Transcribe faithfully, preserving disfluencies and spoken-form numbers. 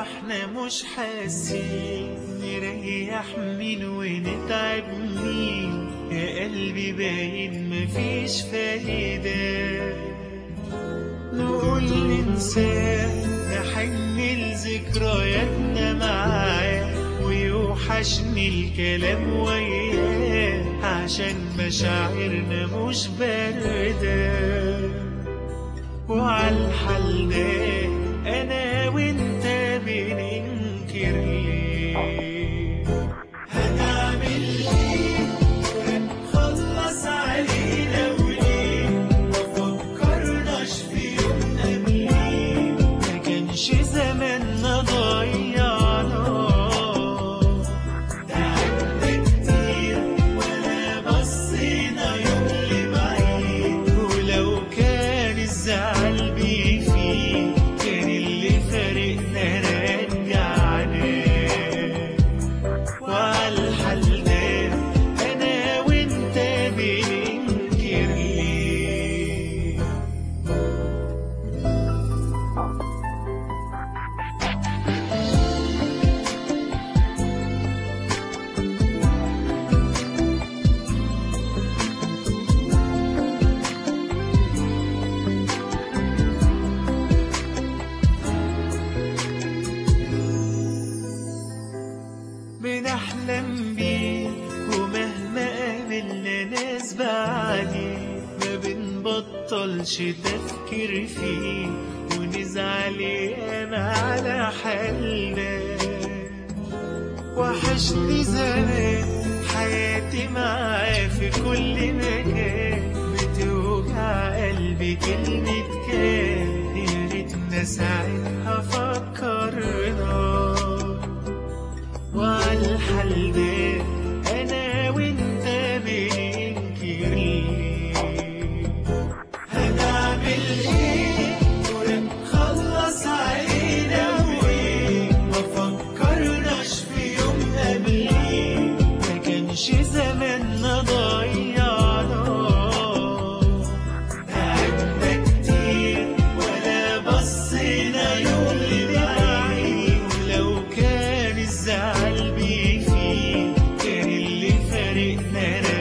واحنا مش حاسين نريح مين ونتعب مين؟ يا قلبي باين مفيش فايدة. نقول ننساه نحن لذكرياتنا معاه ويوحشني الكلام وياه عشان مشاعرنا مش باردة. وعالحال ده أنا وإنت بننكر ليه؟ هنعمل إيه؟ خلص علينا وليه؟ مفكرناش في يوم قبليه؟ مكانش زماننا ضيعنا، تعبنا كتير ولا بصينا يوم لبعيد. ولو كان الزعل بيفيد كان اللي فارقنا رجعنا. وعالحال ده أنا وإنت بننكر ليه؟ بنحلم بيه ومهما قابلنا ناس بعديه ما بنبطلش تفكير فيه ونزعل ياما على حالنا. وحشني زمان حياتي معاه في كل مكان، بتوجع قلبي كلمة كان يا ريتنا ساعتها فكرنا. وعالحال ده أنا وإنت بننكر ليه؟ هنعمل إيه؟ خلص علينا وإيه؟ مفكرناش في يوم قبليه، مكانش زماننا ضيعنا، تعبنا كتير ولا بصينا يوم لبعيد. ولو كان الزعل بيفيد كان اللي فارقنا